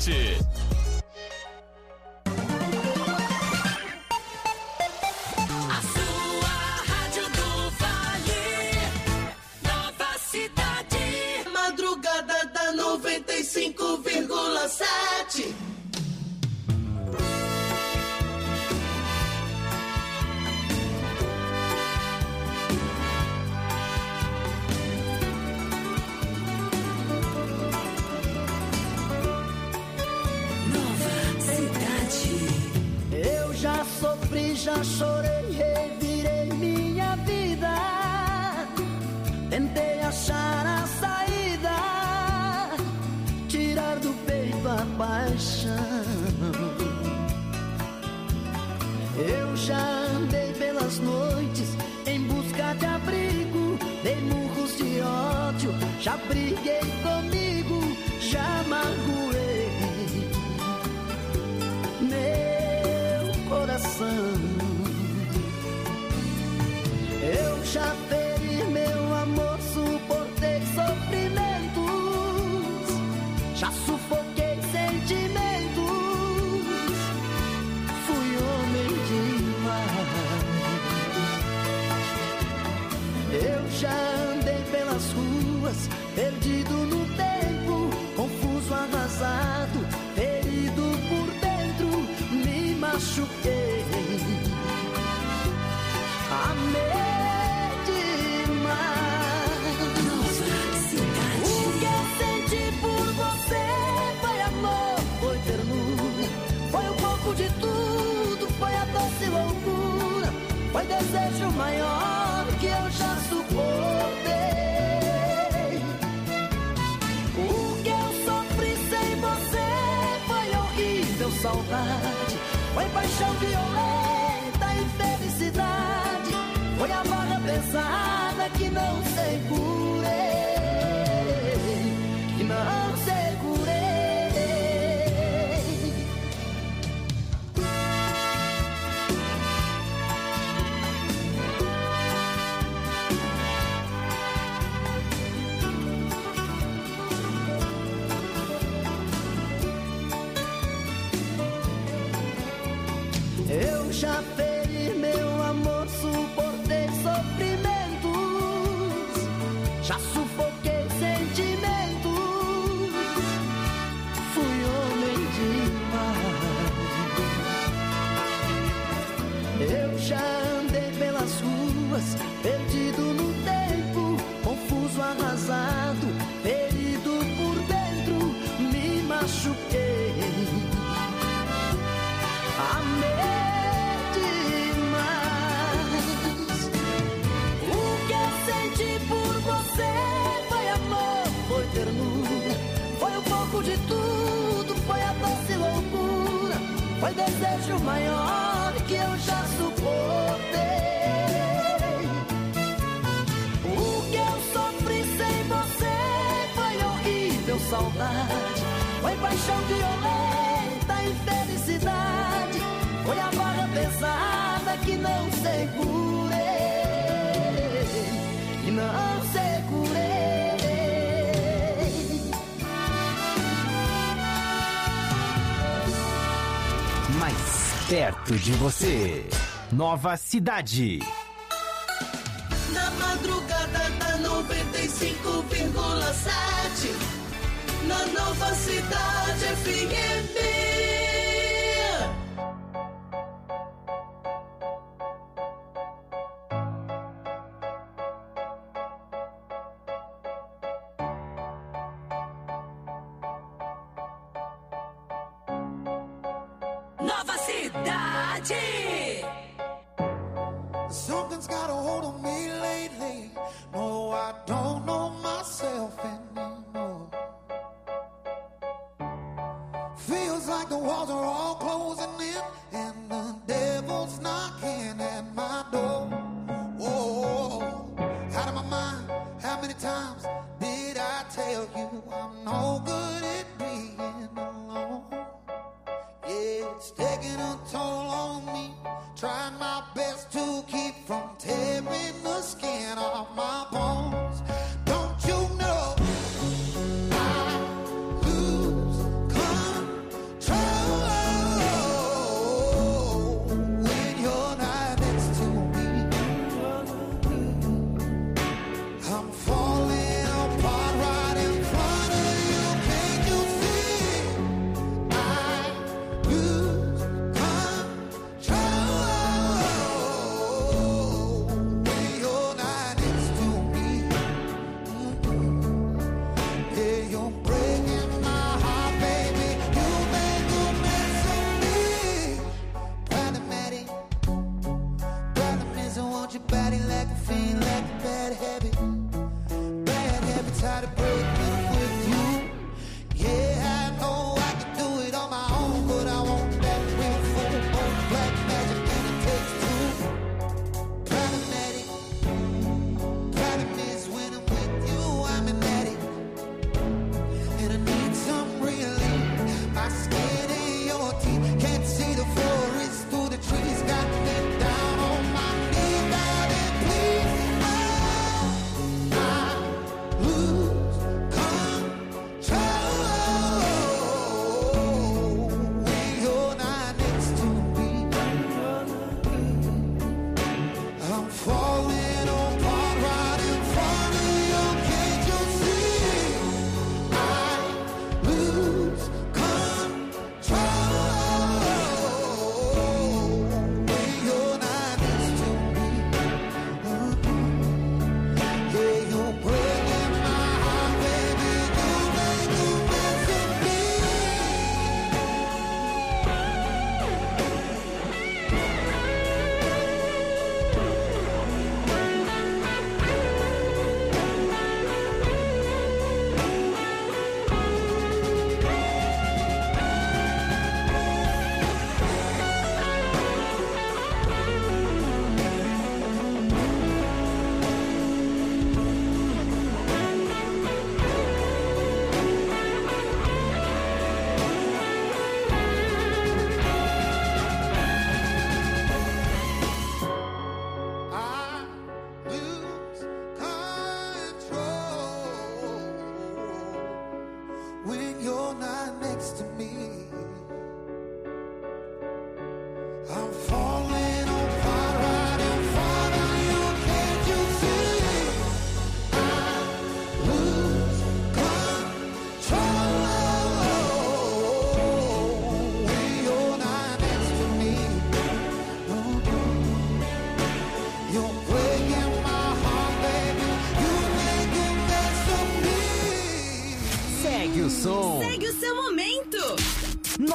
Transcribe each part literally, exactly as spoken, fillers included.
sete. A sua rádio do Vale, Nova Cidade. Madrugada da noventa e cinco vírgula sete. Já chorei, revirei minha vida. Tentei achar a saída, tirar do peito a paixão. Eu já andei pelas noites em busca de abrigo, dei murros de ódio, já briguei comigo, já magoei meu coração. Eu já feri meu amor, suportei sofrimentos, já sufoquei sentimentos, fui homem demais. Eu já andei pelas ruas, perdido no tempo, confuso, arrasado, ferido por dentro, me machuquei. Amei demais. O que eu senti por você foi amor, foi ternura, foi um pouco de tudo, foi a doce loucura, foi desejo maior que eu já suportei. O que eu sofri sem você foi horrível saudade, foi paixão violenta e felicidade, foi a barra pesada que não segurei, que não segurei. Eu já feri meu amor, suportei sofrimentos, já sufoquei sentimentos, fui homem demais. Eu já andei pelas ruas, perdido no tempo, confuso, arrasado, ferido por dentro, me machuquei. Amei por você foi amor, foi ternura, foi um pouco de tudo, foi a doce loucura, foi desejo maior que eu já suportei. O que eu sofri sem você foi horrível saudade, foi paixão violenta e felicidade, foi a barra pesada que não segurei, que não segurei. Mais perto de você, Nova Cidade. Na madrugada da noventa e cinco vírgula sete, na Nova Cidade F M. Nova Cidade. Something's got a hold on me lately. No, I don't know myself anymore. Feels like the walls are all closing in and the devil's knocking at my door. Oh, out of my mind, how many times did I tell you I'm no good at being alone? Yeah, it's taking a toll on me, trying my best to keep from tearing the skin off my bones. Don't you know I lose control?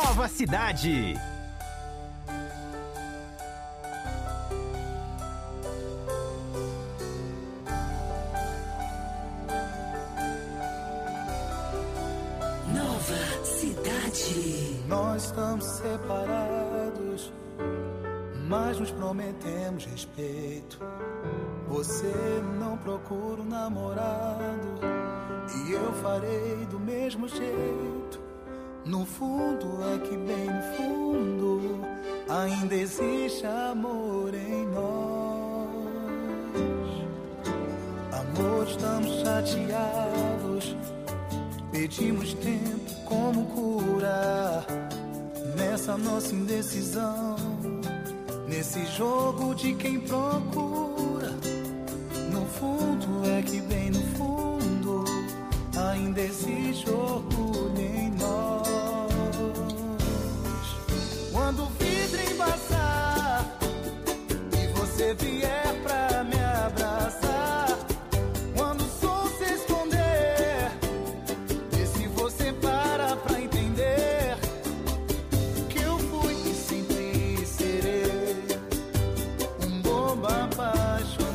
Nova Cidade. Nova Cidade. Nós estamos separados, mas nos prometemos respeito. Você não procura um namorado e eu farei do mesmo jeito. No fundo é que bem no fundo ainda existe amor em nós. Amor, estamos chateados, pedimos tempo como curar nessa nossa indecisão, nesse jogo de quem procura. No fundo é que bem no fundo ainda existe orgulho em nós. Quando o vidro embaçar e você vier pra me abraçar, quando o sol se esconder, vê se você para pra entender que eu fui e sempre serei um bobo apaixonado.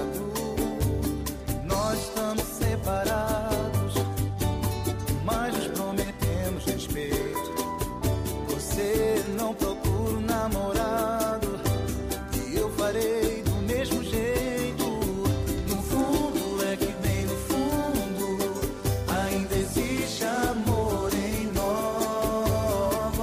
Nós estamos separados, mas nos prometemos respeito. Você não procura um namorado e eu farei do mesmo jeito. No fundo é que bem no fundo ainda existe amor em nós.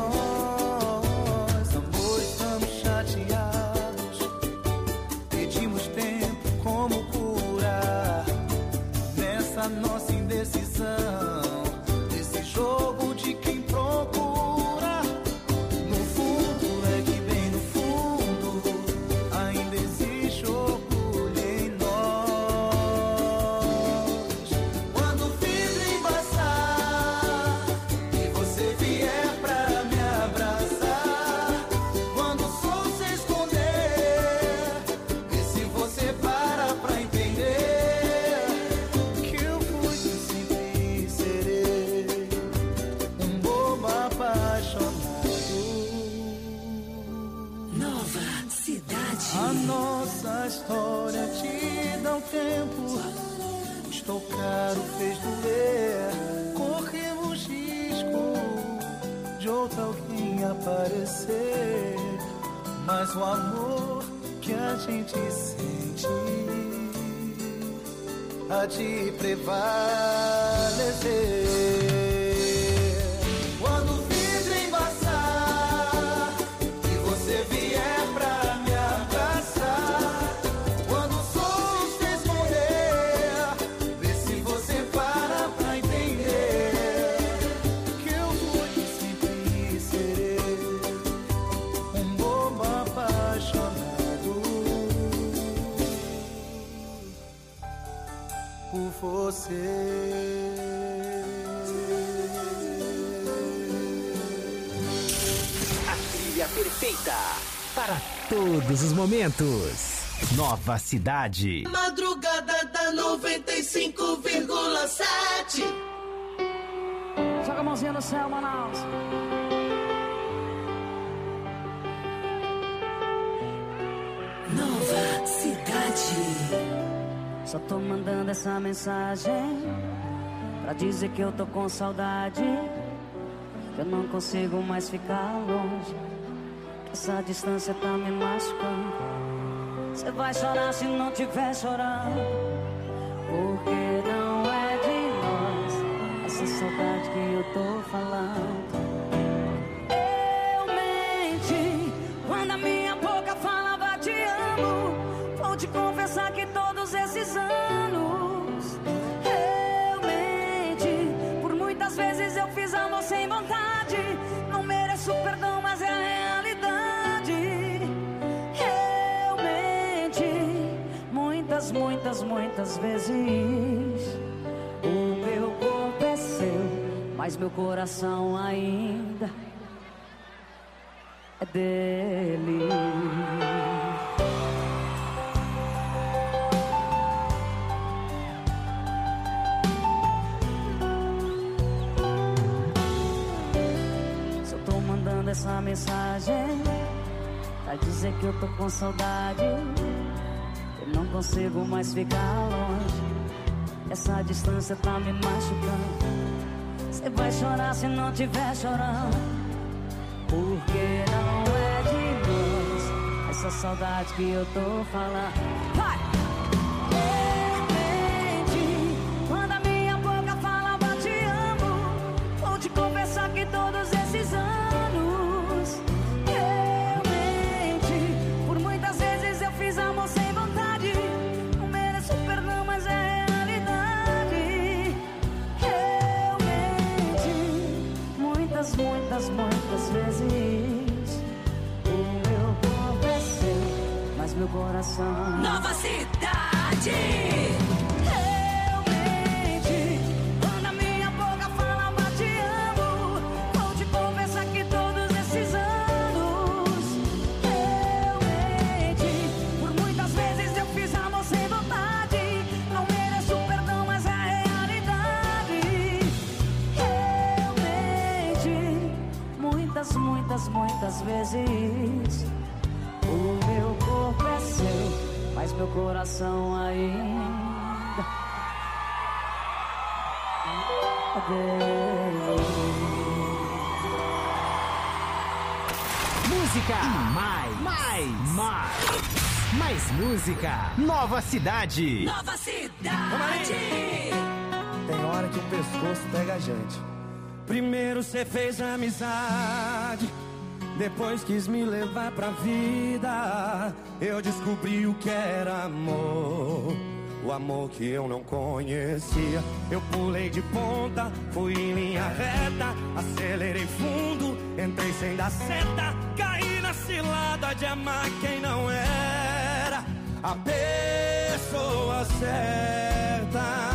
Amor, estamos chateados, pedimos tempo como curar nessa nossa indecisão, nesse jogo de quem procura. No fundo é que bem no fundo ainda existe orgulho em nós. Quando o vidro embaçar e você vier pra me abraçar, quando o sol se esconder, vê se você para pra entender que eu fui e sempre serei um bobo apaixonado. Nova Cidade. A nossa história te dá um tempo, estou caro, fez doer. Corremos risco de outro alguém aparecer, mas o amor que a gente sente há de prevalecer. Quando o vidro embaçar e você vier pra me abraçar, quando o sol se esconder, vê se você para pra entender que eu fui e sempre serei um bobo apaixonado por você. A trilha perfeita para todos os momentos. Nova Cidade. Madrugada da noventa e cinco vírgula sete. Joga a mãozinha no céu, Manaus. Nova Cidade. Só tô mandando essa mensagem pra dizer que eu tô com saudade, que eu não consigo mais ficar longe, que essa distância tá me machucando. Você vai chorar se não tiver chorando, porque não é de nós essa saudade que eu tô falando. Eu menti quando a minha boca falava te amo. Vou te confessar que todos esses anos eu menti. Por muitas vezes eu fiz amor sem vontade. Não mereço perdão, mas é a realidade. Eu menti muitas, muitas, muitas vezes. O meu corpo é seu, mas meu coração ainda é dele. tô mandando essa mensagem pra dizer que eu tô com saudade. Eu não consigo mais ficar longe, essa distância tá me machucando. Cê vai chorar se não tiver chorando, porque não é demais essa saudade que eu tô falando. Vai! Quando a minha boca falava te amo, vou te confessar que todos esses anos eu menti. Por muitas vezes eu fiz amor sem vontade, não mereço perdão, mas é realidade. Eu menti muitas, muitas, muitas vezes. O meu corpo é seu, mas meu coração... Nova Cidade. Muitas, muitas vezes. O meu corpo é seu, mas meu coração ainda é dele. Música e mais, mais, mais, mais música. Nova Cidade. Nova Cidade. Tem hora que o pescoço pega a gente. Primeiro cê fez amizade, depois quis me levar pra vida. Eu descobri o que era amor, o amor que eu não conhecia. Eu pulei de ponta, fui em linha reta, acelerei fundo, entrei sem dar seta. Caí na cilada de amar quem não era a pessoa certa.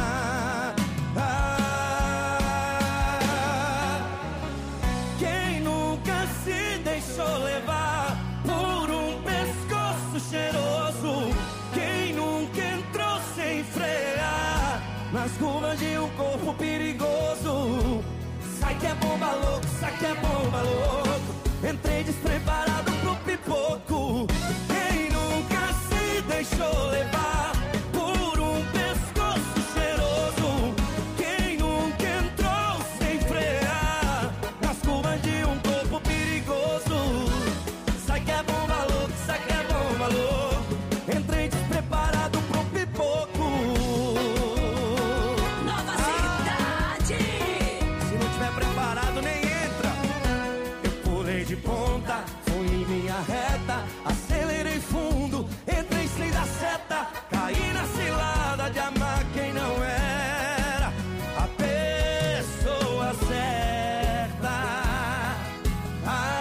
Deixou levar por um pescoço cheiroso. Quem nunca entrou sem frear nas curvas de um corpo perigoso. Sai que é bomba louco, sai que é bomba louco. Entrei despreparado pro pipoco. Quem nunca se deixou levar por um pescoço cheiroso. Quem nunca entrou sem frear nas curvas de um corpo perigoso. Sai que é bomba louco, sai que é bomba louco. Entrei despreparado pro pipoco. Nova Cidade. Se não tiver preparado, nem entra. Eu pulei de ponta, fui em linha reta, acelerei fundo, entrei sem dar seta. Caí na cilada de amar quem não era a pessoa certa. Ah,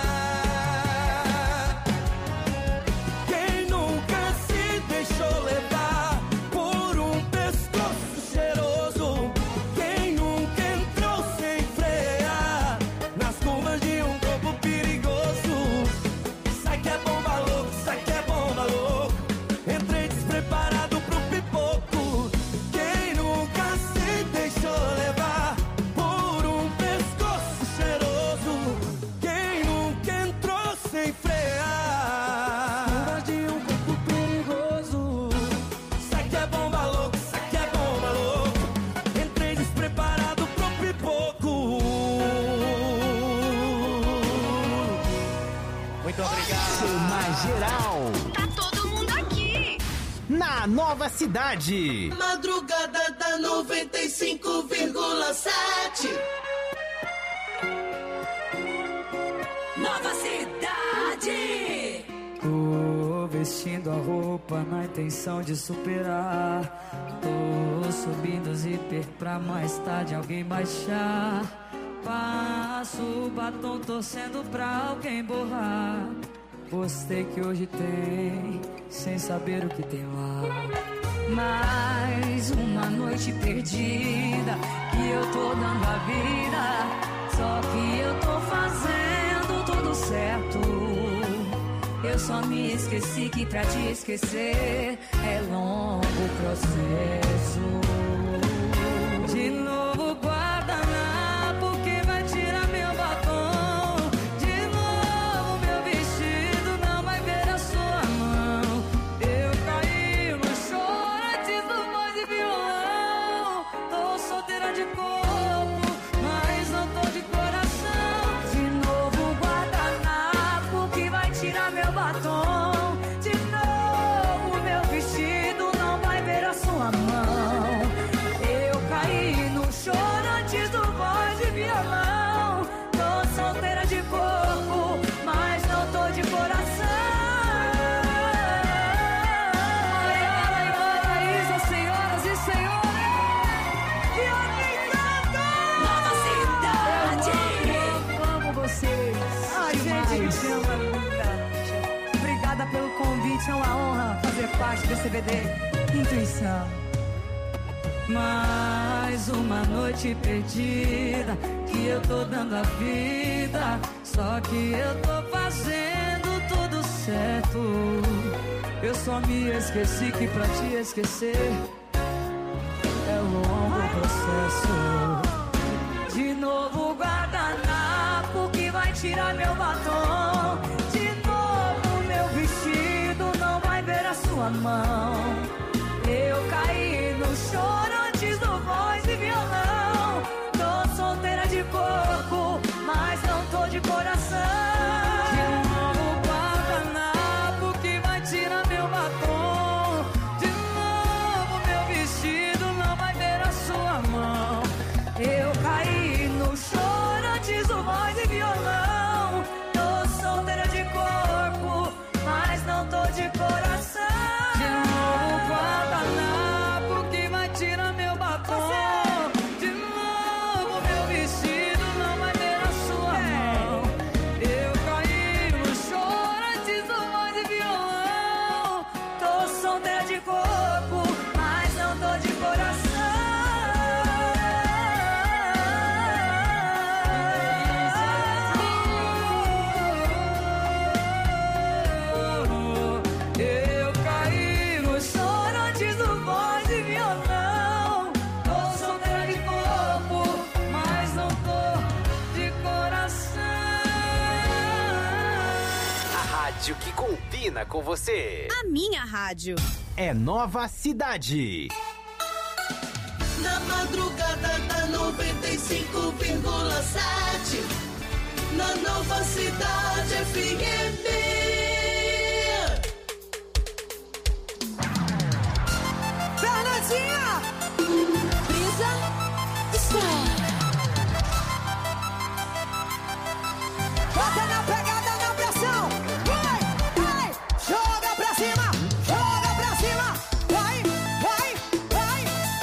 quem nunca se deixou levar por um pescoço cheiroso. Quem nunca entrou sem frear nas curvas de um corpo perigoso. Sai que é bomba louco, sai que é bomba louco. Entrei despreparado pro pipoco. Quem nunca se deixou levar por um pescoço cheiroso. Quem nunca entrou sem frear curvas de um corpo perigoso. Sai que é bomba louco, sai que é bomba louco. Entrei despreparado pro pipoco. Muito obrigado. Mais geral. Tá todo mundo aqui. Na Nova Cidade. Madrugada da noventa e cinco vírgula sete. Nova Cidade. Tô vestindo a roupa na intenção de superar. Tô subindo o zíper pra mais tarde alguém baixar. Passo o batom torcendo pra alguém borrar. Postei que hoje tem, sem saber o que tem lá. Mais uma noite perdida que eu tô dando a vida. Só que eu tô fazendo tudo certo. Eu só me esqueci que pra te esquecer é longo processo. De novo guardanapo, que vai tirar meu batom. parte desse C B D Intuição. Mais uma noite perdida que eu tô dando a vida, só que eu tô fazendo tudo certo. Eu só me esqueci que pra te esquecer é um longo processo. De novo guardanapo que vai tirar meu batom. De novo meu vestido não vai ver a sua mão. Eu caí no choro antes do voz e violão. Tô solteira de corpo, mas não tô de coração. De novo guardanapo que vai tirar meu batom. De novo meu vestido não vai ver a sua mão. Eu caí no choro antes do voz e violão. Tô solteira de corpo, mas não tô de coração. De novo guardanapo que vai tirar meu batom. De novo meu vestido não vai ver a sua mão. Eu caí no choro antes do voz e violão. Tô solteira de corpo, mas não tô de coração. Eu caí no choro antes do voz e violão. Tô solteira de corpo, mas não tô de coração. A rádio que combina com você. A minha rádio. É Nova Cidade. Na madrugada da noventa e cinco vírgula sete, na Nova Cidade F M. Fernandinha! Brisa está. Bota na pegada, na pressão. Vai, vai. Joga pra cima, joga pra cima. Vai, vai, vai.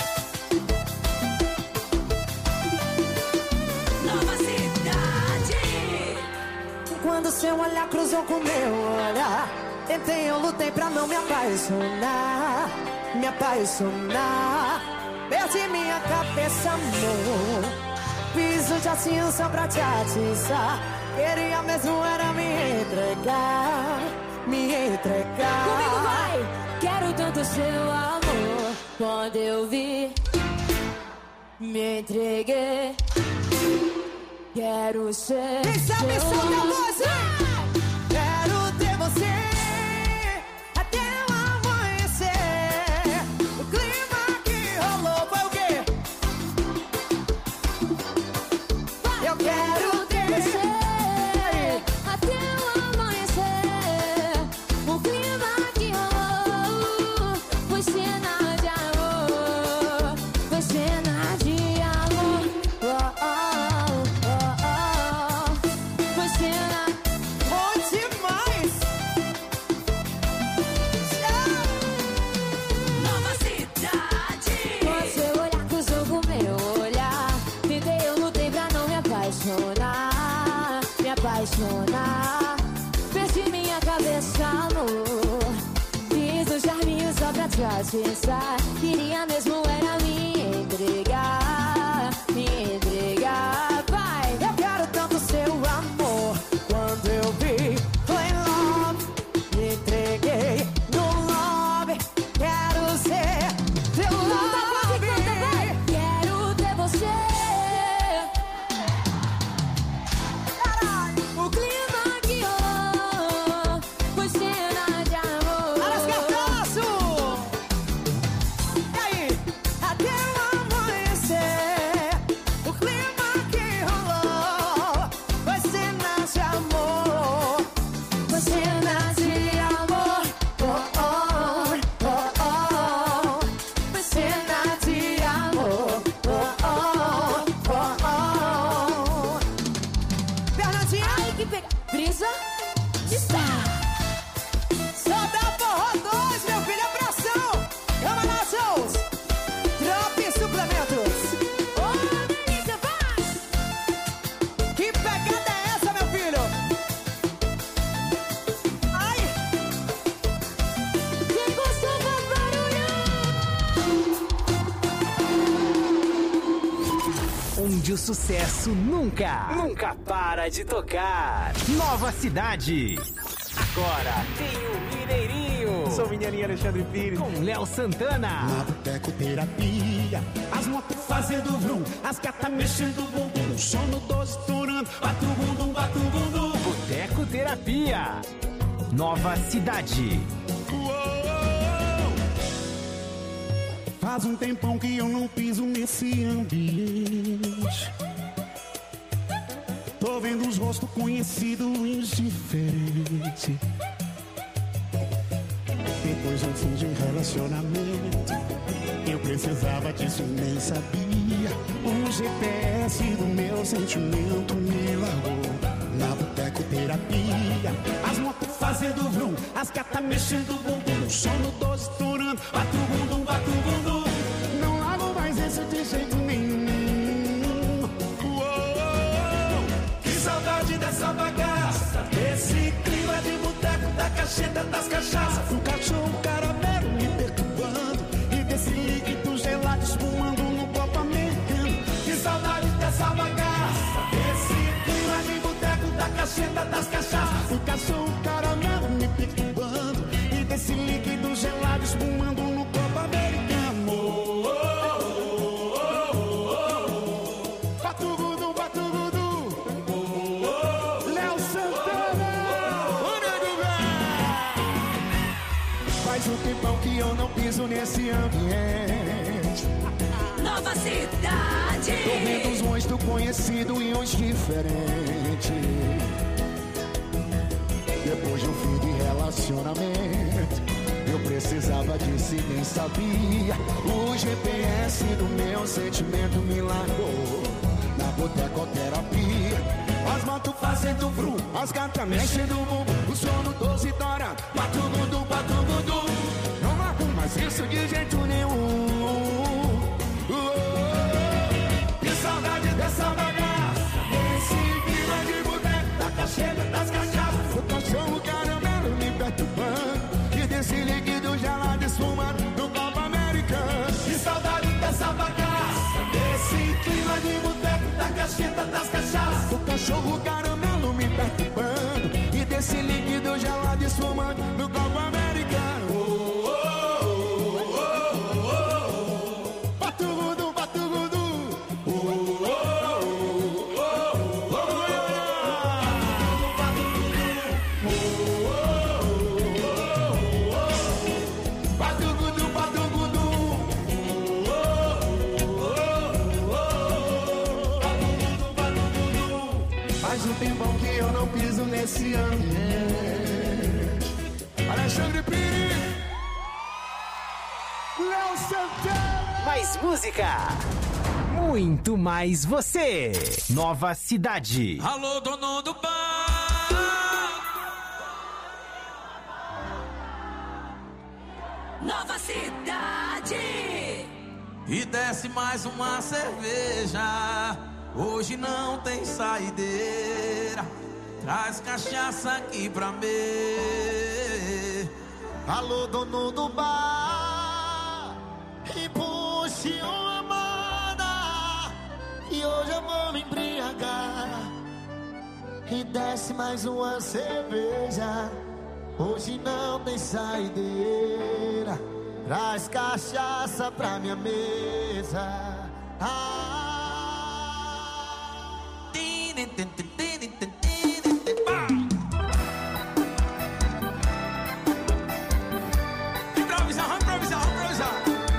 Nova Cidade. Quando seu olhar cruzou com meu olhar, tentei, eu lutei pra não me apaixonar. Me apaixonar. Perdi minha cabeça, amor. Fiz o jatinho só pra te atiçar. Queria mesmo era me entregar. Me entregar. Comigo vai! Quero tanto seu amor. Quando eu vi, me entreguei. Quero ser Quem sabe seu solta a amor. voz, hein? Quero ter você até o amanhecer. O clima que rolou foi o quê? Eu quero ter Você até o amanhecer. O clima que rolou foi cena de amor. Foi cena de amor. Oh, oh, oh, oh. Foi cena. bom demais. Nova Cidade. Quando seu olhar cruzou com meu olhar, tentei, eu lutei pra não me apaixonar. Me apaixonar. Perdi minha cabeça, amor. Fiz um charminho só pra te atiçar. Queria mesmo era me entregar. Me entregar. Vai! Eu quero tanto seu amor. Quando eu vi, foi love. Me entreguei no love. Quero ser seu love. Quero ter você. O clima que rolou foi cena de amor. Aras Cartaço! E aí? Até o amanhecer. O clima que rolou foi cena de amor. Foi cena de amor. Oh, oh, oh, oh. Foi cena de amor. Oh, oh, oh, oh. Fernandinha, Ai, que pega. Brisa está. solta forró dois, meu filho, abração. Vamos lá, shows. Drop suplementos. Ô, delícia, vai! Que pegada é essa, meu filho? Ai, Quem gostou, vai! sucesso nunca, nunca para de tocar. Nova Cidade. Agora tem o Mineirinho. Sou o Mineirinho Alexandre Pires. Com Léo Santana. Na botecoterapia, as motos fazendo vrum, as gatas mexendo o bumbum, o sono doze estourando, bate o bumbum, bate o bumbum. Botecoterapia. Nova Cidade. Faz um tempão que eu não piso nesse ambiente. Tô vendo os rostos conhecidos diferentes. Depois de um fim de relacionamento, eu precisava disso e nem sabia. O G P S do meu sentimento me largou. Na botecoterapia, as motos fazendo vrum, as gatas mexendo o bumbum, o sono doze estourando, bate o bumbum, bate o bumbum. Não largo mais isso de jeito nenhum. Uou, que saudade dessa bagaça, desse clima de boteco, da cacheta, das cachaças. O cachorro caramelo me perturbando, e desse líquido gelado espumando no copo americano. Que saudade dessa bagaça, desse clima de boteco, da cacheta, das cachaças. O cachorro caramelo me perturbando, e desse líquido gelado espumando no copo americano. Oh, oh, oh, oh, oh. Batugudu, batugudu. Oh, oh, Léo Santana. O nego velho. Faz um tempão que eu não piso nesse ambiente. Nova Cidade. Tô vendo uns rostos conhecidos e uns diferentes. Depois de um fim de relacionamento, eu precisava disso e nem sabia. O G P S do meu sentimento me largou. Na botecoterapia, as motos fazendo vrum, as gatas mexendo o bumbum, o sono doze dourado, batugudu, batugudu. Não largo mais isso de jeito nenhum. Que saudade dessa bagaça, desse clima de boteco, da cacheta, das cachaças. O cachorro caramelo me perturbando, e desse líquido gelado esfumando no copo americano. Que saudade dessa bagaça, desse clima de boteco, da cacheta, das cachaças. O cachorro caramelo me perturbando, e desse líquido gelado esfumando no copo americano. Oh, oh, oh, oh, oh, oh. Batugudu, batugudu. Oh, oh, oh, oh, oh, oh. Batugudu, batugudu. Batugudu, batugudu. Faz um tempão que eu não piso nesse ambiente. Alexandre Pires, Léo Santana. Mais música. Muito mais você. Nova Cidade. Alô, dono do bar. Nova Cidade. E desce mais uma cerveja. Hoje não tem saideira. Traz cachaça aqui pra mim. Alô, dono do bar, e puxe uma banda, e hoje eu vou me embriagar. E desce mais uma cerveja. Hoje não tem saideira. Traz cachaça pra minha mesa. Ah. Improvisar, vamos improvisar, vamos improvisar.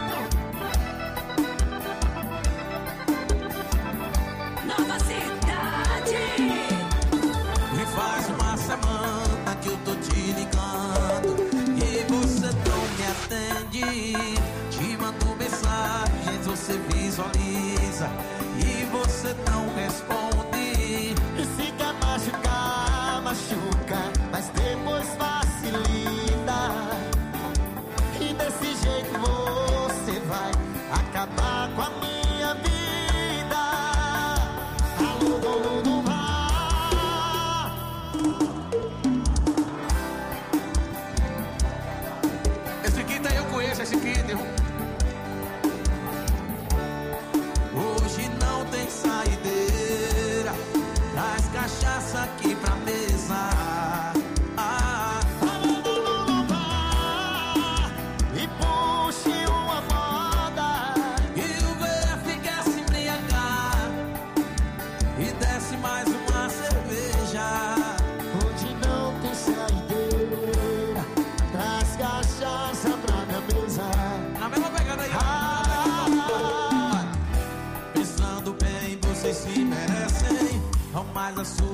Nova Cidade. E faz uma semana que eu tô te ligando e você não me atende. Te mando mensagens, você visualiza e você não responde. E se quer machucar, machuca, mas depois facilita. E desse jeito você vai acabar com a minha vida. Alô, dono do bar. Esse quinta eu conheço, esse quinta. Hoje não tem saideira.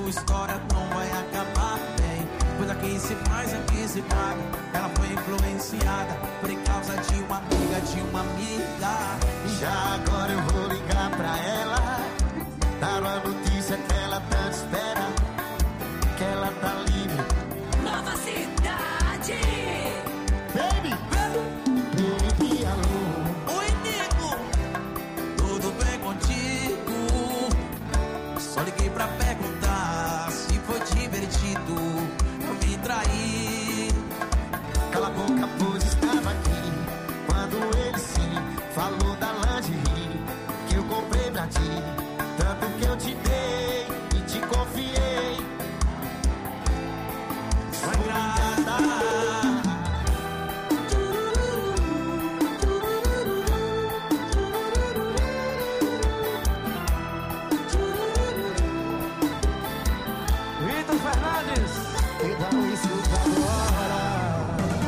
sua história não vai acabar bem, pois aqui se faz, aqui se paga. Ela foi influenciada por causa de uma amiga, de uma amiga. Já agora eu vou ligar pra ela, dar uma notícia que ela tanto espera, que ela tá livre. Nova Cidade. Baby, baby, alô. Oi, nego, tudo bem contigo? Só liguei pra perguntar se foi divertido eu me trair. Cala a boca, pois estava aqui quando ele sim falou da lingerie que eu comprei pra ti. Tanto que eu te dei e te confiei. Sagrada. Vitor Fernandes. Então escuta agora.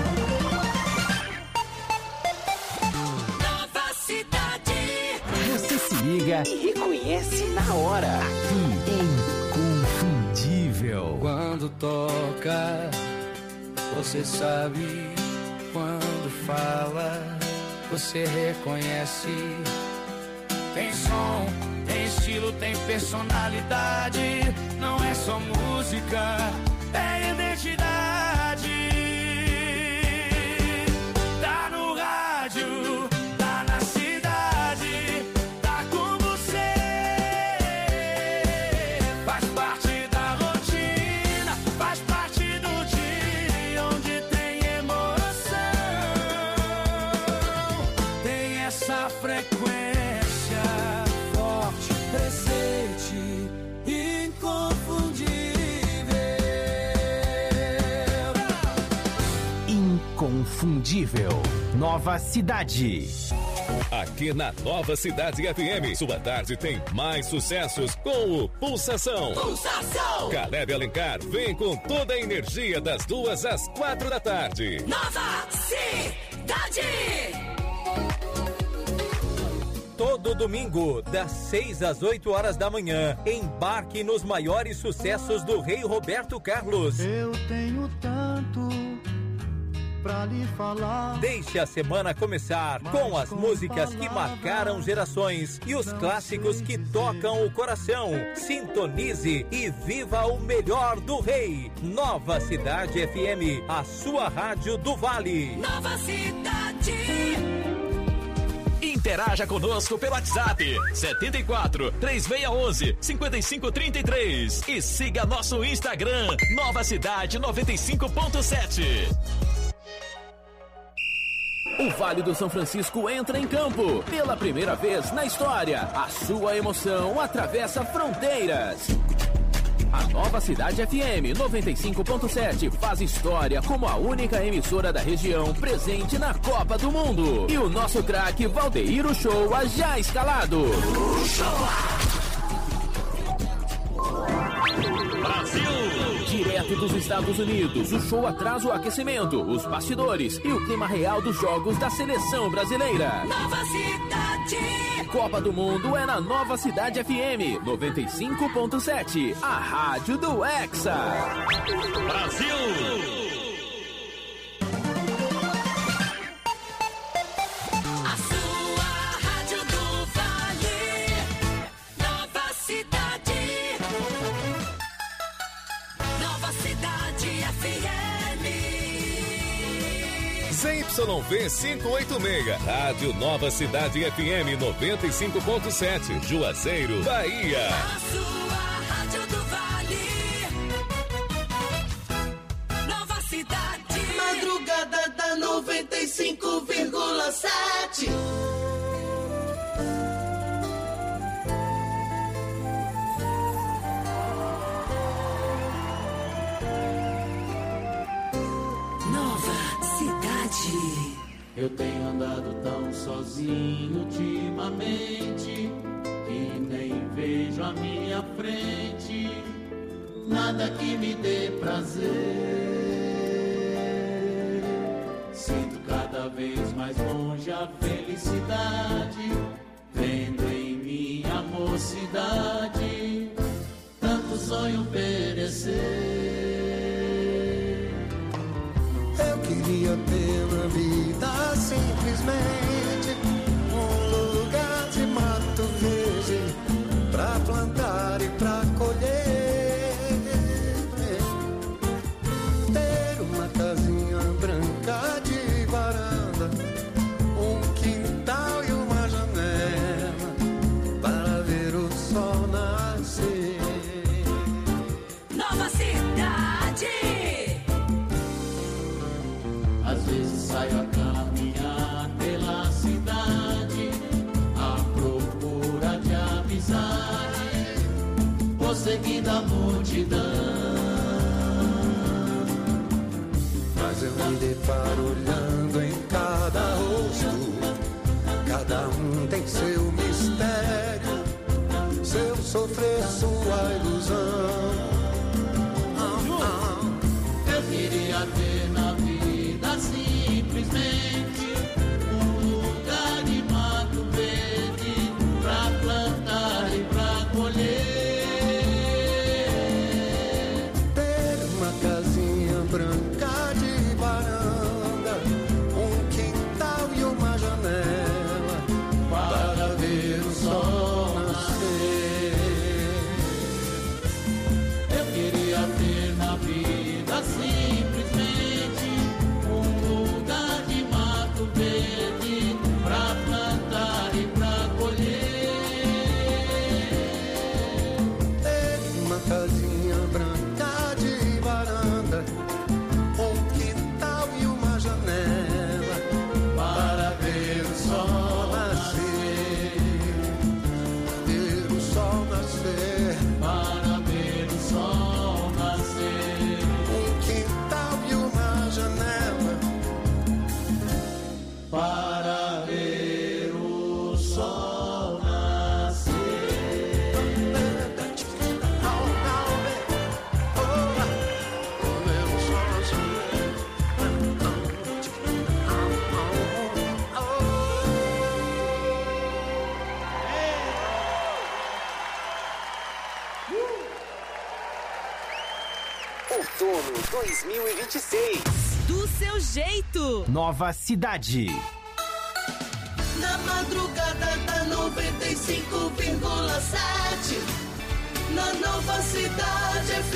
Nova Cidade. Você se liga e reconhece na hora. Aqui, Inconfundível. Quando toca, você sabe. Quando fala, você reconhece. Tem som, tem estilo, tem personalidade. Não é só música, é identidade. Tá no rádio, tá na cidade, tá com você. Faz parte da rotina, faz parte do dia onde tem emoção. Tem essa frequência forte, presente, inconfundível. Inconfundível. Nova Cidade. Aqui na Nova Cidade F M, sua tarde tem mais sucessos com o Pulsação. Pulsação. Caleb Alencar vem com toda a energia das duas às quatro da tarde. Nova Cidade. Todo domingo, das seis às oito horas da manhã, embarque nos maiores sucessos do Rei Roberto Carlos. Eu tenho tanto pra lhe falar. Deixe a semana começar com as músicas que marcaram gerações e os clássicos que tocam o coração. Sintonize e viva o melhor do Rei. Nova Cidade F M, a sua rádio do Vale. Nova Cidade. Interaja conosco pelo WhatsApp setenta e quatro, três seis um um, cinco cinco três três e siga nosso Instagram Nova Cidade noventa e cinco ponto sete. O Vale do São Francisco entra em campo. Pela primeira vez na história, a sua emoção atravessa fronteiras. A Nova Cidade F M noventa e cinco ponto sete faz história como a única emissora da região presente na Copa do Mundo. E o nosso craque Valdeir Uchoa já escalado. Brasil! Direto dos Estados Unidos, o show traz o aquecimento, os bastidores e o clima real dos jogos da seleção brasileira. Nova Cidade! Copa do Mundo é na Nova Cidade F M noventa e cinco ponto sete, a rádio do Hexa. Brasil! A sua rádio do Vale. Nova Cidade. Nova Cidade F M. Z Y V quinhentos e oitenta e seis, Rádio Nova Cidade F M noventa e cinco ponto sete, Juazeiro, Bahia. A sua rádio do Vale. Nova Cidade. Madrugada da noventa e cinco vírgula sete. Nova Cidade. Eu tenho andado tão sozinho ultimamente que nem vejo a minha frente nada que me dê prazer. Sinto cada vez mais longe a felicidade, vendo em minha mocidade tantos sonho perecer. Eu queria ter na vida simplesmente um lugar de mato verde pra plantar e pra colher, ter uma casinha branca de varanda, um quintal e uma janela para ver o sol nascer. Nova Cidade. Às vezes saio a caminhar pela cidade à procura de amizade, vou seguindo a multidão. Mas eu me deparo olhando em cada rosto, cada um tem seu mistério, seu sofrer, sua ilusão. Eu queria ter na vida simplesmente um lugar de mato verde pra plantar e pra colher, ter uma casinha branca de varanda, um quintal e uma janela para ver o sol nascer. eu queria ter na vida simplesmente um lugar de mato verde pra plantar e pra colher, Ter uma casinha branca de varanda, um quintal e uma janela para ver o sol nascer, ver o sol nascer, para ver o sol nascer, um quintal e uma janela para ver o sol nascer. Outono dois mil e vinte e seis. Do seu jeito. Nova Cidade. Na madrugada da noventa e cinco vírgula sete, na Nova Cidade F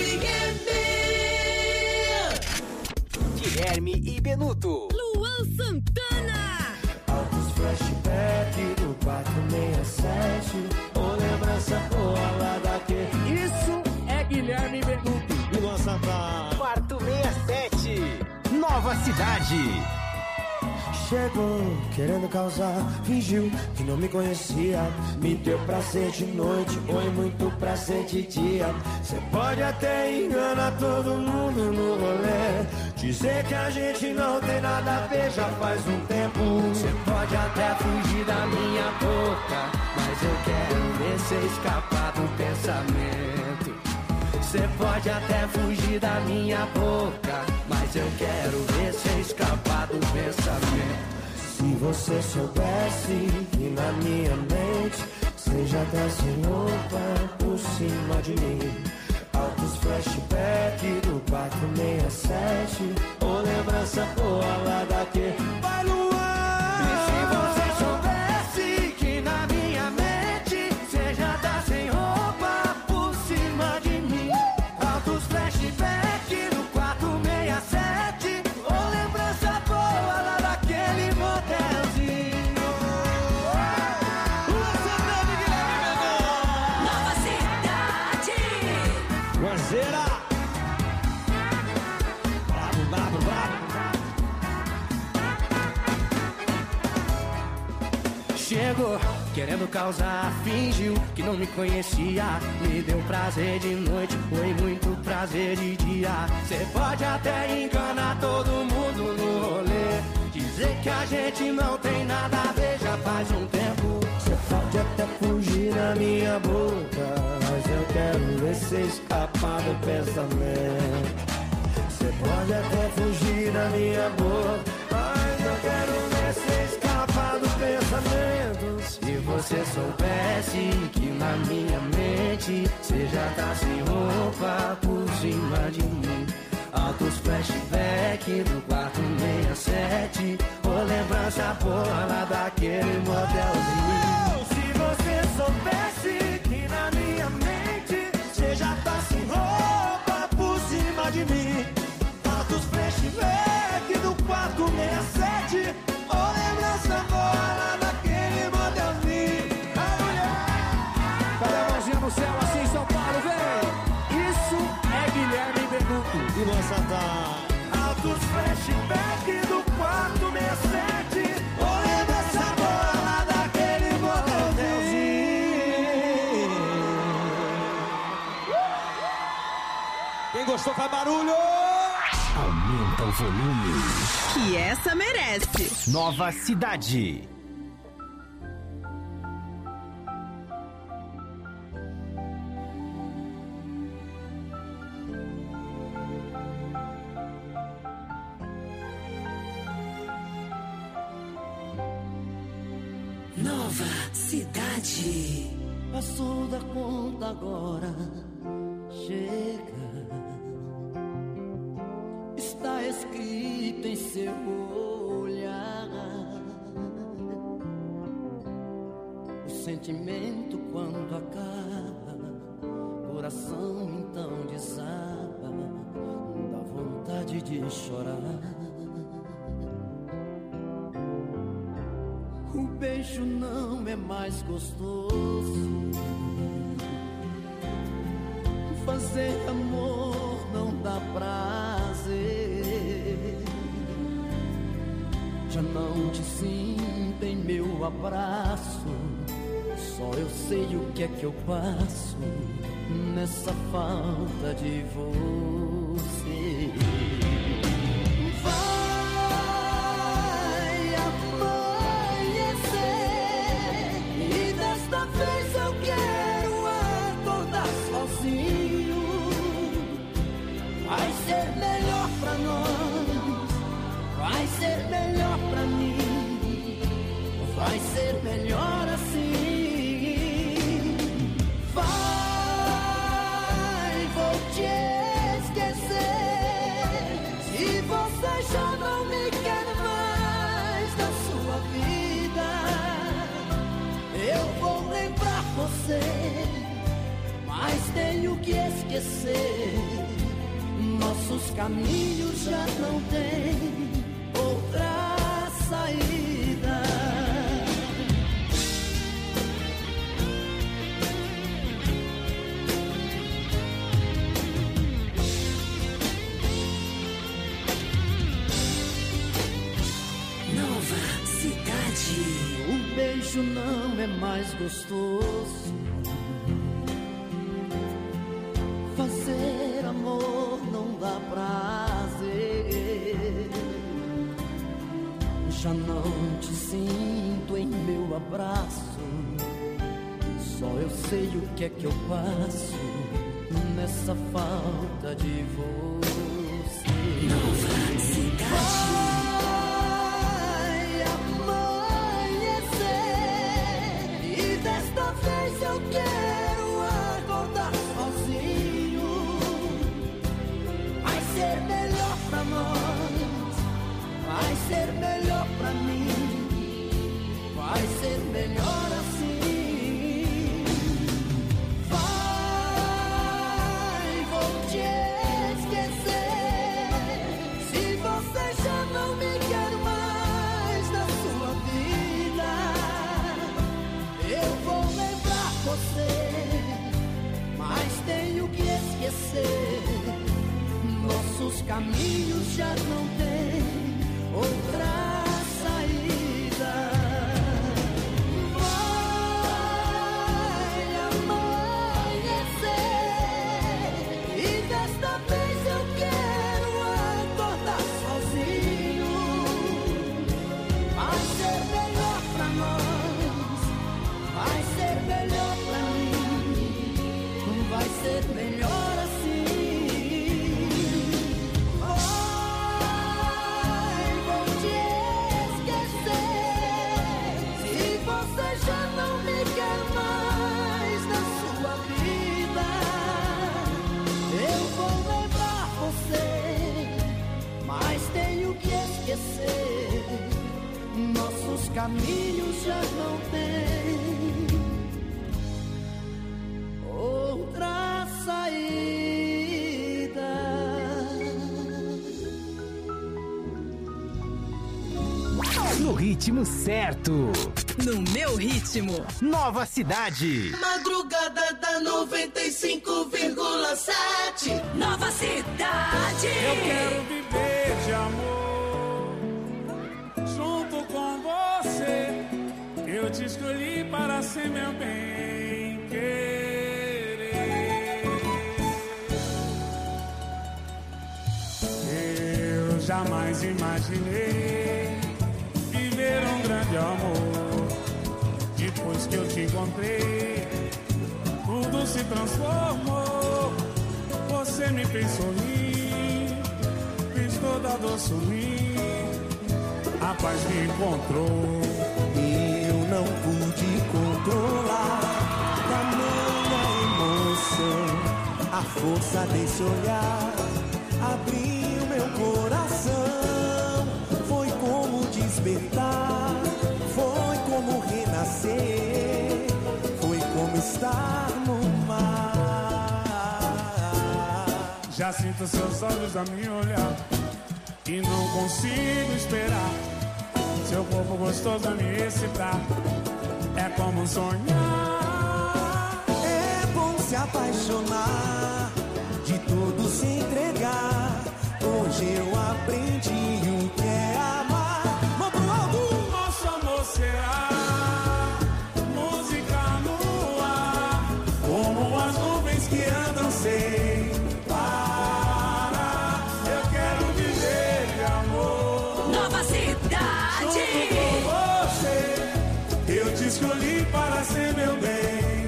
M. Guilherme e Benuto. Luan Santana. Altos flashback do quatrocentos e sessenta e sete, ô lembrança boa lá daqui. Isso é Guilherme Benuto e Luan Santana. Quarto sessenta e sete. Nova Cidade. Chegou querendo causar, fingiu que não me conhecia, me deu prazer de noite, foi muito prazer de dia. Cê pode até enganar todo mundo no rolê, dizer que a gente não tem nada a ver já faz um tempo. Cê pode até fugir da minha boca, mas eu quero ver cê escapar do pensamento. Cê pode até fugir da minha boca, mas eu quero ver cê escapar do pensamento. Se você soubesse que na minha mente cê já tá sem roupa por cima de mim. Altos flashback do quatrocentos e sessenta e sete, ô lembrança boa lá daqui. Vai, Luan! E se você soubesse que na minha mente cê já tá sem roupa por cima de mim. Altos flashback do quatrocentos e sessenta e sete, ô lembrança boa lá daquele motelzinho. Luan Santana e Guilherme Mendonça. Nova Cidade. Guarzeira. Bravo, bravo, bravo. Chegou querendo causar, fingiu que não me conhecia, me deu prazer de noite, foi muito prazer de dia. Cê pode até enganar todo mundo no rolê, dizer que a gente não tem nada a ver já faz um tempo. Cê pode até fugir da minha boca, mas eu quero ver cê escapar do pensamento. Cê pode até fugir da minha boca, mas eu quero ver cê escapar do pensamento. Se você soubesse que na minha mente você já tá sem roupa por cima de mim. Altos flashback do quarto sessenta e sete, ou lembrança boa lá daquele motelzinho. Se você soubesse que na minha mente você já tá sem roupa por cima de mim. Altos flashback do quarto sessenta e sete, ou lembrança boa lá daquele motelzinho. A mulher, cadê a mãozinha no céu assim em São Paulo, vem! Isso é Guilherme Benuto e nossa tá. Altos flashback do quarto sessenta e sete, ou lembrança boa lá daquele motelzinho. Quem gostou faz barulho! Aumenta o volume, que essa merece. Nova Cidade. Nova Cidade. Passou da conta agora, chega. Está escrito em seu olhar. O sentimento quando acaba, coração então desaba, dá vontade de chorar. O beijo não é mais gostoso, fazer amor não dá prazer. Já não te sinto em meu abraço, só eu sei o que é que eu passo nessa falta de você. Vai amanhecer e desta vez eu quero acordar sozinho. Vai ser melhor pra nós, vai ser melhor pra mim, vai ser melhor assim. Vai, vou te esquecer, se você já não me quer mais na sua vida. Eu vou lembrar você, mas tenho que esquecer. Nossos caminhos já não têm outra saída. Nova Cidade. O beijo não é mais gostoso, fazer amor não dá prazer. Já não te sinto em meu abraço, só eu sei o que é que eu passo nessa falta de você. Nova Cidade. Vai amanhecer e desta vez eu quero acordar sozinho. Vai ser melhor pra nós, vai ser melhor pra mim, vai ser melhor assim. Vai, vou te esquecer, se você já não me quer mais na sua vida. Eu vou lembrar você, mas tenho que esquecer. Nossos caminhos já não têm outra saída. Vai amanhecer e desta vez eu quero acordar sozinho. Vai ser melhor pra nós, vai ser melhor pra mim, vai ser melhor assim. Vai, vou te caminho já não tem outra saída. No ritmo certo. No meu ritmo. Nova Cidade. Madrugada da noventa e cinco vírgula sete. Nova Cidade. Eu quero viver de amor junto com você. Eu te escolhi para ser meu bem querer. Eu jamais imaginei viver um grande amor. Depois que eu te encontrei, tudo se transformou. Você me fez sorrir, fez toda a dor sumir. A paz me encontrou e eu não pude controlar tamanha emoção. A força desse olhar abriu meu coração. Foi como despertar, foi como renascer, foi como estar no mar. Já sinto seus olhos a me olhar e não consigo esperar. Seu corpo gostoso a me excitar, é como sonhar. É bom se apaixonar, de tudo se entregar. Hoje eu aprendi o que é amar. Vamos pro alto! Nosso amor será música no ar, como as nuvens que andam sem parar. Eu quero viver de amor. Nova Cidade. Junto com você, eu te escolhi para ser meu bem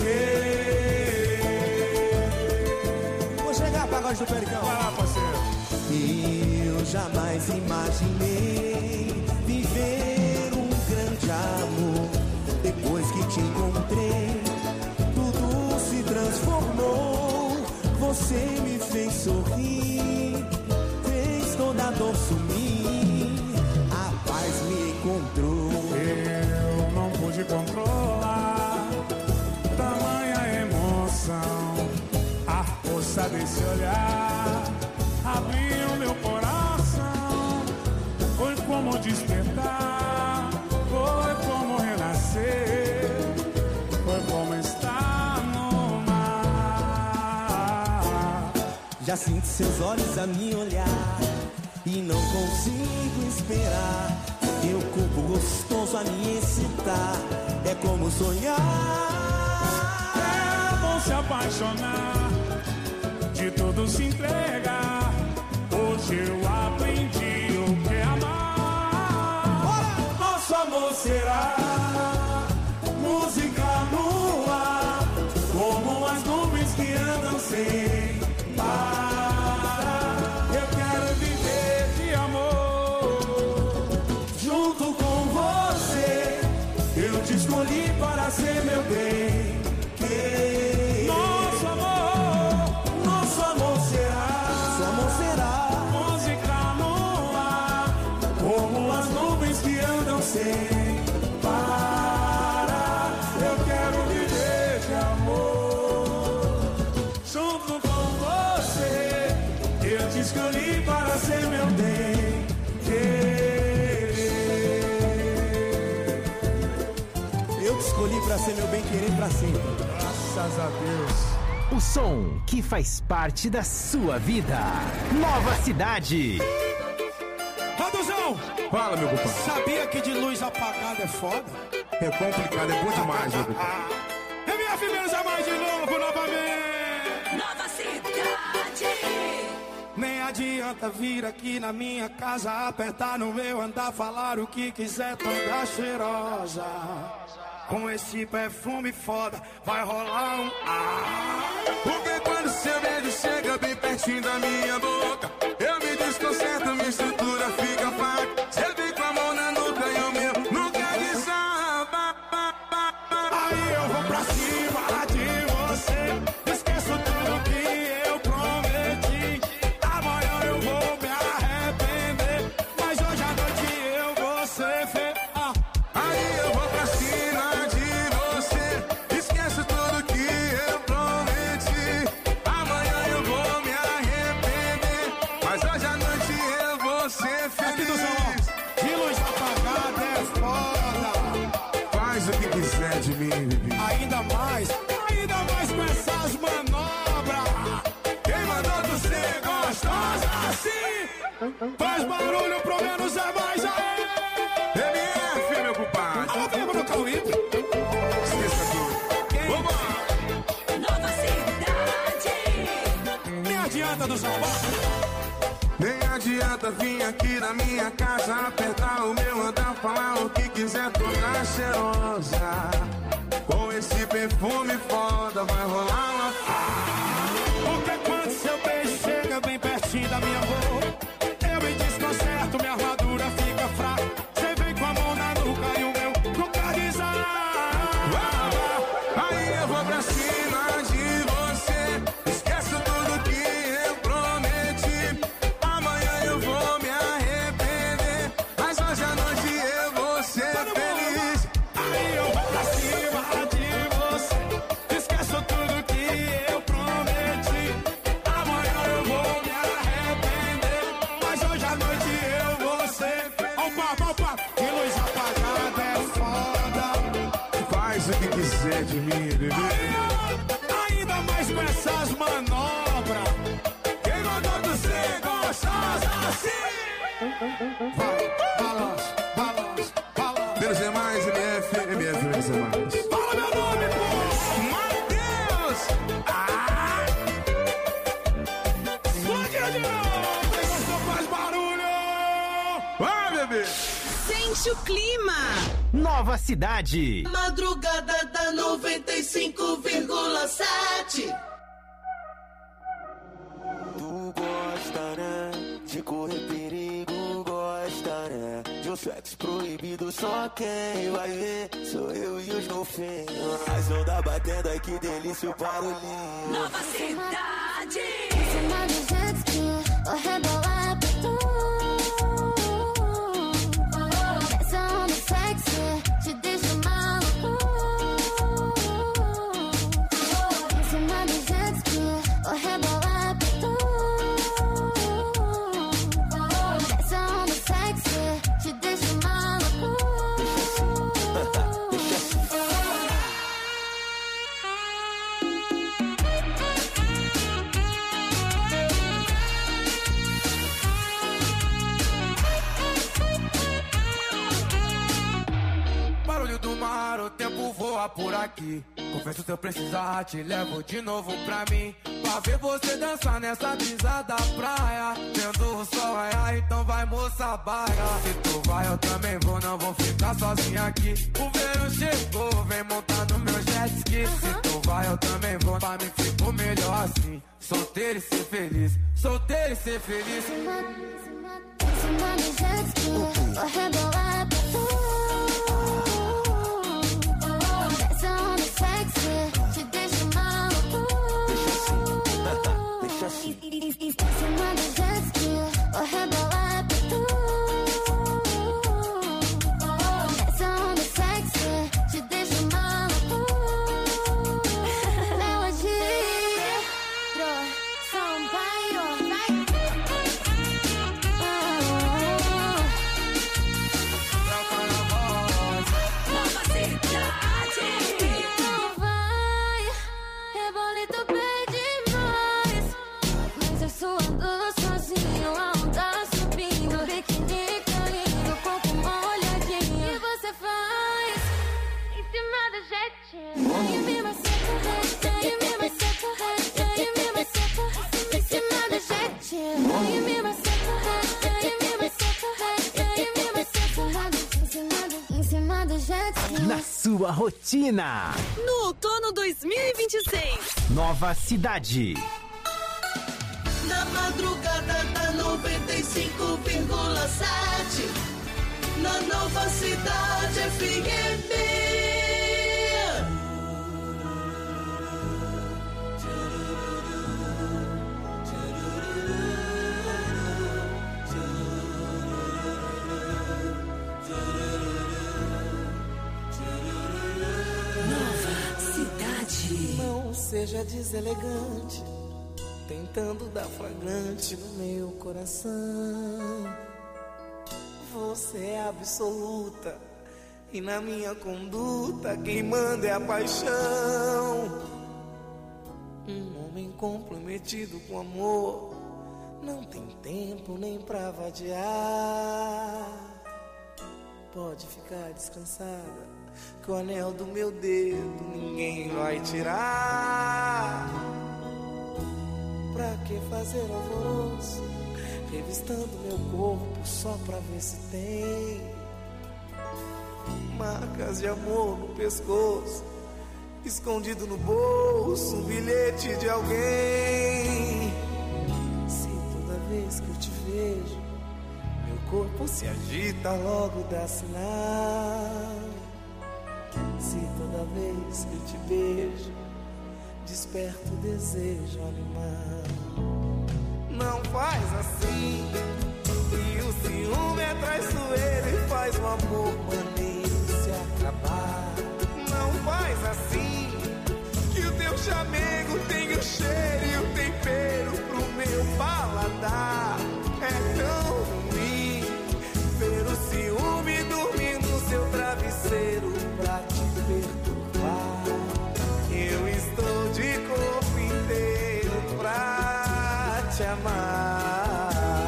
querer. Vou chegar para agora do Pericão. Vai lá, parceiro. Eu jamais imaginei viver um grande amor. Depois que te encontrei, tudo se transformou. Você me fez sorrir, fez toda a dor sumir. A paz me encontrou. Eu não pude controlar tamanha emoção. A força desse olhar abriu meu coração. Foi como despertar, foi como renascer, foi como estar no mar. Já sinto seus olhos a me olhar e não consigo esperar. Teu corpo gostoso a me excitar, é como sonhar. É bom se apaixonar, de tudo se entregar. Hoje eu aprendi o que é amar. Nosso amor será música no ar, como as nuvens que andam sem parar. Eu quero viver de amor junto com você. Eu te escolhi para ser meu bem querer. Nosso amor, nosso amor será, nosso amor será música no ar, como as nuvens que andam sem parar. Eu quero viver de amor junto com você. Eu te escolhi para ser meu bem querer. Eu te escolhi pra ser meu bem querer pra sempre. Graças a Deus. O som que faz parte da sua vida. Nova Cidade. Raduzão! Fala, meu compadre. Sabia que de luz apagada é foda? É complicado, é bom demais, meu compadre. M F menos a mais de novo, novamente. Nova Cidade. Nem adianta vir aqui na minha casa, apertar no meu andar, falar o que quiser, toda cheirosa. Com esse perfume foda, vai rolar um ah. Porque quando seu beijo chega bem pertinho da minha boca, eu me desconcerto, minha estrutura fica fraca. Você vem com a mão na nuca e o meu nunca desaba. Aí eu vou pra cima de você, esqueço tudo que eu prometi. Amanhã eu vou me arrepender, mas hoje à noite eu vou ser fe... ah. Faz barulho pro menos é mais aí. M F, meu compadre. Ao vivo no Cauí. Esqueça tudo. Vambora. Nova Cidade. Nem adianta do São Paulo. Nem adianta vir aqui na minha casa, apertar o meu andar, falar o que quiser, toda cheirosa. Com esse perfume foda vai rolar uma festa. Porque quando seu beijo chega bem pertinho da minha boca, eu me desconcerto, minha armadura fica fraca. Você vem com a mão na nuca e o meu nunca desarma. Aí eu vou pra cima de você, esquece tudo que eu prometi. Amanhã eu vou me arrepender, mas hoje à noite eu vou ser feliz. Aí eu vou pra cima de você, esqueço tudo que eu prometi. Amanhã eu vou me arrepender, mas hoje à noite eu vou ser feliz. Opa, opa, que luz apagada é foda. Faz o que quiser de mim, bebê. Ainda mais com essas manobras. Quem mandou tu ser gostosa assim? Vai, balança, balança, balança. Menos é mais, M F, M F, menos é mais. Fala meu nome, pô! Matheus! Ah! Pode de novo! Quem gostou faz barulho! Vai, bebê! Sente o clima. Nova Cidade. Madrugada da noventa e cinco vírgula sete. Tu gosta, né? De correr perigo, gosta, né? De um sexo proibido, só quem vai ver sou eu e os golfinhos. As ondas batendo aí, que delícia o barulhinho. Nova Cidade. Em cima do jet ski, vou rebolar pra tu. Essa onda sexy te deixa maluco. Em cima do jet ski, vou rebolar pra tu. Essa onda sexy te deixa maluco. Deixa assim. Barulho do mar, o tempo voa por aqui. Confesso, se eu precisar, te levo de novo pra mim. Pra ver você dançar nessa brisa da praia. Vendo o sol raiar, então vai, moça, baia. Se tu vai, eu também vou, não vou ficar sozinho aqui. O verão chegou, vem montar no meu jet ski. Se tu vai, eu também vou, pra mim fico melhor assim. Solteiro e ser feliz, solteiro e ser feliz. Em cima do jet ski, vou rebolar pra tu. Essa onda sexy te deixa maluco. Deixa assim. Em cima do jet ski, vou rebolar pra tu. Essa onda sexy te deixa maluco. Melodia, Sampaio, vai. Nova Cidade. Não vai, rebolito bem demais. Mas eu suando sozinho, a onda subindo, biquíni caindo, corpo molhadinho. E você faz em cima do jetinho. E me maceta, e me maceta, e me maceta, em cima do jetinho. E me maceta, e me maceta, e me maceta, em cima do, em cima do jetinho. Na sua rotina. No outono dois mil e vinte e seis. Nova Cidade. Na madrugada da noventa e cinco vírgula sete. Na Nova Cidade F M. Não seja deselegante, tentando dar flagrante no meu coração. Você é absoluta e na minha conduta quem manda é a paixão. Um homem comprometido com amor Não tem tempo nem pra vadiar. Pode ficar descansada, que o anel do meu dedo ninguém vai tirar. Pra que fazer alvoroço, revistando meu corpo só pra ver se tem marcas de amor no pescoço, escondido no bolso, um bilhete de alguém. Se toda vez que eu te vejo, meu corpo se agita, logo dá sinal. Se toda vez que eu te beijo, desperta o desejo animal. Não faz assim, e o ciúme é traiçoeiro e faz o amor maneiro se acabar. Não faz assim, que o teu chamego tem o cheiro e o tempero pro meu paladar. É tão ruim ver o ciúme dormir no seu travesseiro pra te perturbar. Eu estou de corpo inteiro pra te amar.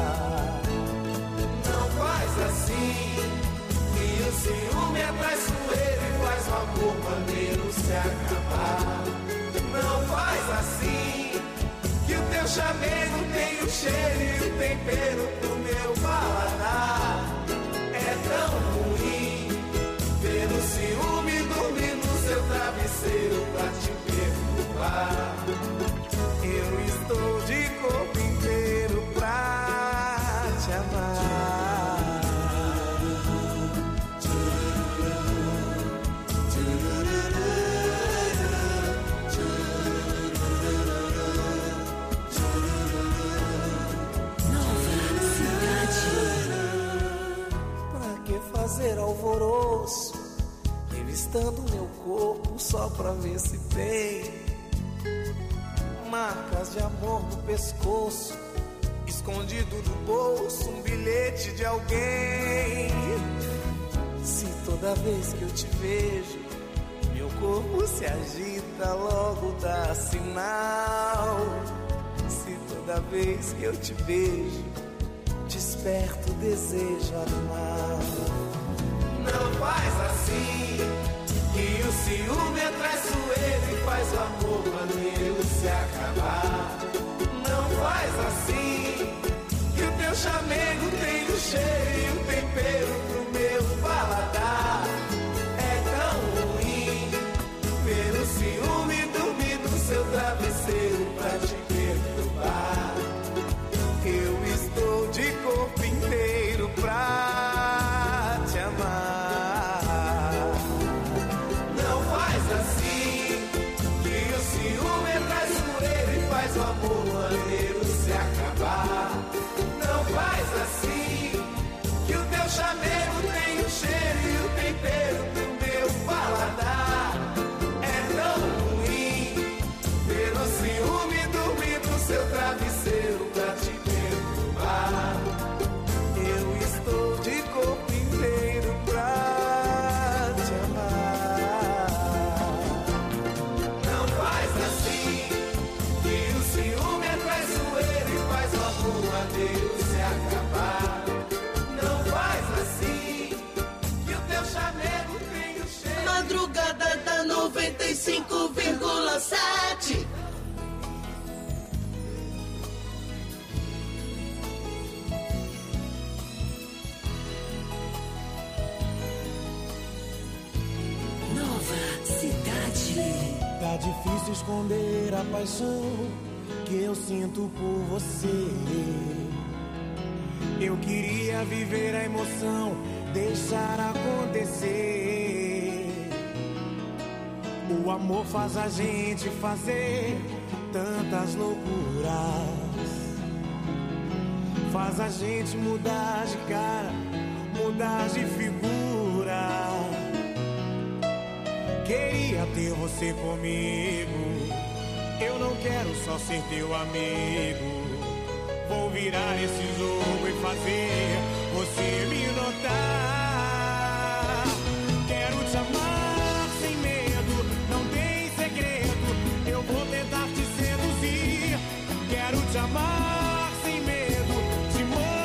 Não faz assim, que o ciúme é traiçoeiro e faz o amor maneiro se acabar. Não faz assim, que o teu chamego tem o cheiro e o tempero pro meu paladar. É tão ruim ver o ciúme dormir no seu travesseiro pra te perturbar. Eu estou de corpo inteiro pra te amar. Pra que fazer alvoroço, revistando meu corpo só pra ver se tem marcas de amor no pescoço, escondido no bolso, um bilhete de alguém. Se toda vez que eu te vejo, meu corpo se agita, logo dá sinal. Se toda vez que eu te beijo, desperta o desejo animal. Não faz assim, que o ciúme é traiçoeiro e faz o amor maneiro se acabar. Não faz assim, que o teu chamego tem o cheiro e o tempero pro meu paladar. É tão ruim ver o ciúme dormir no seu travesseiro pra te perturbar. Eu estou de corpo inteiro pra te amar. Não faz assim, que o ciúme é traiçoeiro e faz o amor maneiro se acabar. Não faz assim, que o teu chamego tem o cheiro e o tempero pro meu paladar. É tão ruim ver o ciúme dormir no seu travesseiro pra te perturbar. Eu estou de corpo inteiro pra te amar. Não faz assim, que o ciúme é traiçoeiro e faz o amor maneiro se acabar. Não faz assim, que o teu chamego tem o cheiro. Madrugada da noventa e cinco vírgula sete. Tá difícil esconder a paixão que eu sinto por você. Eu queria viver a emoção, deixar acontecer. O amor faz a gente fazer tantas loucuras, faz a gente mudar de cara, mudar de figura. Queria ter você comigo, eu não quero só ser teu amigo. Vou virar esse jogo e fazer você